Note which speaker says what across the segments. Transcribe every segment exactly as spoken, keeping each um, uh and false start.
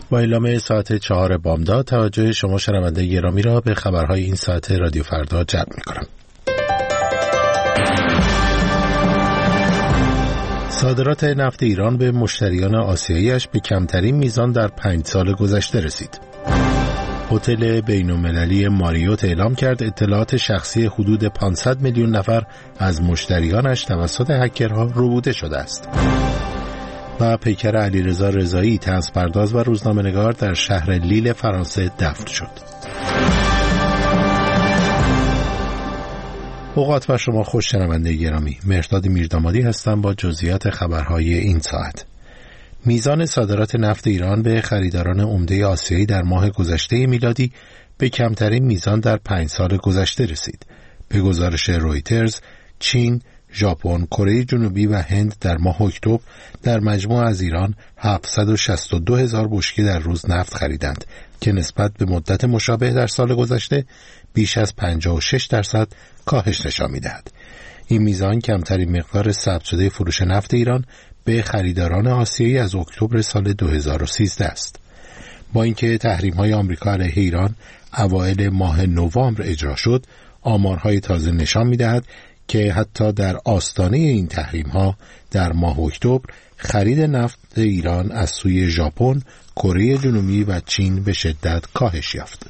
Speaker 1: با اعلام ساعت چهار بامداد توجه شما شنونده گرامی را به خبرهای این ساعت رادیو فردا جلب می‌کنم. صادرات نفت ایران به مشتریان آسیایی‌اش به کمترین میزان در پنج سال گذشته رسید. هتل بین‌المللی ماریوت اعلام کرد اطلاعات شخصی حدود پانصد میلیون نفر از مشتریانش توسط هکرها ربوده شده است. و پیکر علیرضا رضایی طنزپرداز و روزنامه‌نگار در شهر لیل فرانسه دفن شد. اوقات بر شما خوش شنونده گرامی، مهرداد میردامادی هستم با جزئیات خبرهای این ساعت. میزان صادرات نفت ایران به خریداران عمده آسیایی در ماه گذشته میلادی به کمترین میزان در پنج سال گذشته رسید. به گزارش رویترز، چین، ژاپن، کره جنوبی و هند در ماه اکتبر در مجموع از ایران هفتصد و شصت و دو هزار بشکه در روز نفت خریدند که نسبت به مدت مشابه در سال گذشته بیش از پنجاه و شش درصد کاهش نشان می‌دهد. این میزان کمترین مقدار ثبت شده فروش نفت ایران به خریداران آسیایی از اکتبر سال دو هزار و سیزده است. با اینکه تحریم‌های آمریکا علیه ایران اوایل ماه نوامبر اجرا شد، آمارهای تازه نشان می‌دهد که حتی در آستانه این تحریم‌ها در ماه اکتبر خرید نفت ایران از سوی ژاپن، کره جنوبی و چین به شدت کاهش یافت.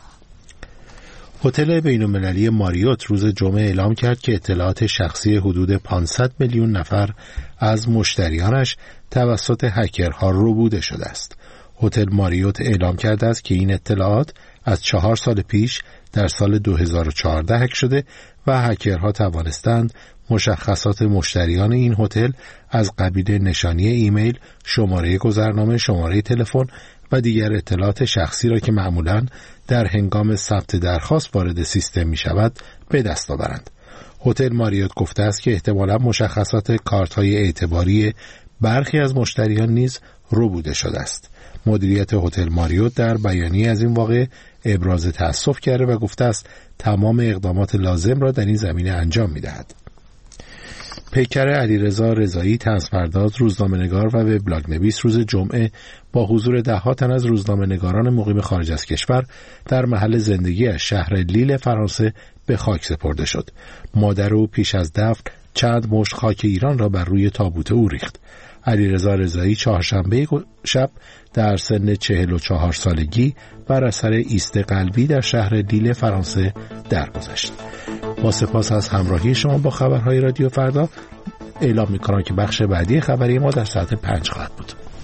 Speaker 1: هتل بین‌المللی ماریوت روز جمعه اعلام کرد که اطلاعات شخصی حدود پانصد میلیون نفر از مشتریانش توسط هکرها ربوده شده است. هتل ماریوت اعلام کرده است که این اطلاعات از چهار سال پیش در سال دو هزار و چهارده هک شده و هکرها توانستند مشخصات مشتریان این هتل از قبیل نشانی ایمیل، شماره گذرنامه، شماره تلفن و دیگر اطلاعات شخصی را که معمولاً در هنگام ثبت درخواست وارد سیستم می شود به دست آورند. هتل ماریوت گفته است که احتمالاً مشخصات کارت‌های اعتباری برخی از مشتریان نیز ربوده شده است. مدیریت هتل ماریوت در بیانیه از این واقعه ابراز تأسف کرده و گفته است تمام اقدامات لازم را در این زمینه انجام می‌دهد. پیکر علیرضا رضایی طنزپرداز، روزنامه‌نگار و وبلاگ‌نویس روز جمعه با حضور ده‌ها تن از روزنامه‌نگاران مقیم خارج از کشور در محل زندگی‌اش شهر لیل فرانسه به خاک سپرده شد. مادر او پیش از دفن چند مشت خاک ایران را بر روی تابوت او ریخت. علیرضا رضایی چهارشنبه شب در سن چهل و چهار سالگی بر اثر ایست قلبی در شهر لیل فرانسه درگذشت. با سپاس از همراهی شما با خبرهای رادیو فردا، اعلام می‌کنم که بخش بعدی خبری ما در ساعت پنج خواهد بود.